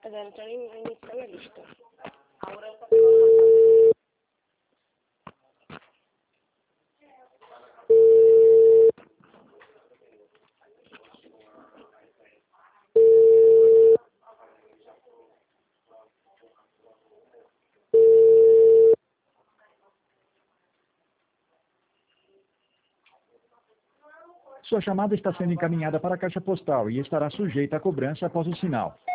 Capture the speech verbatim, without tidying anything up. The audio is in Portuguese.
Adesso inizia la lista. Sua chamada está sendo encaminhada para a caixa postal e estará sujeita a cobrança após o sinal.